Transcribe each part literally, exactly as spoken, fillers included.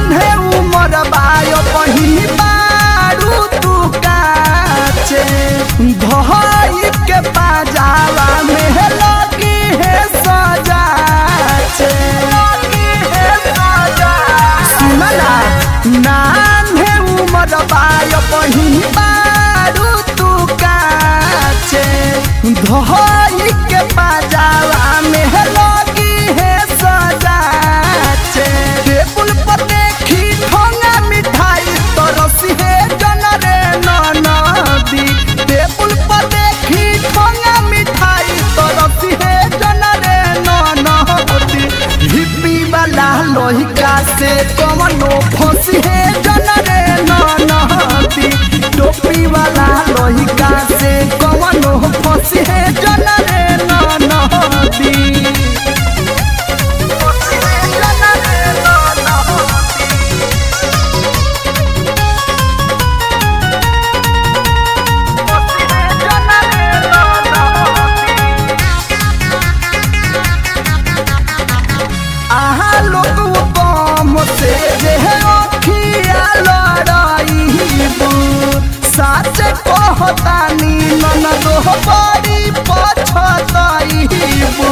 नान्हे उमर बायो पही बारू तू काचे धोई के पाजावा में लगी है सजाचे सुनला नान्हे उमर बायो पही बारू तू काचे धोई के पाजावा में लगी है सजाचे टेबुल पर देखी ठोंगा मिठाई तो रसी है जनरे नदी टेबुल पर देखी ठोंगा मिठाई तो रसी है जनरे नदी हिप्पी वाला लोहिका से कमनो फंसी है जनरे नदी टोपी वाला लोहिका से कमनो फंसी है जनरे नदी आहा लोग कम से जे अखिया लड़ाईबू सच कहतानी ननद बड़ी पछताईबू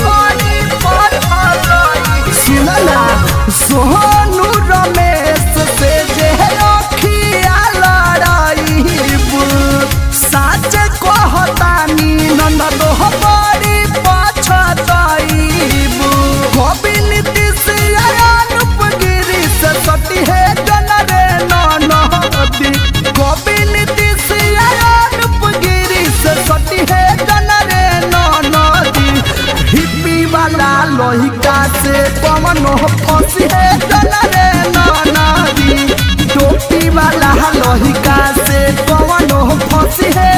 सुनला सोनू रमेश से जे अखिया लड़ाईबू सच कहतानी ननद बड़ी पछताईबू सती है जनरे नदी कवि नीतीश अनुपगिरी से सती है जनरे नदी हिप्पी वाला लोहिका से कमनो फंसी है जनरे नदी टोपी वाला लोहिका से कमनो फंसी है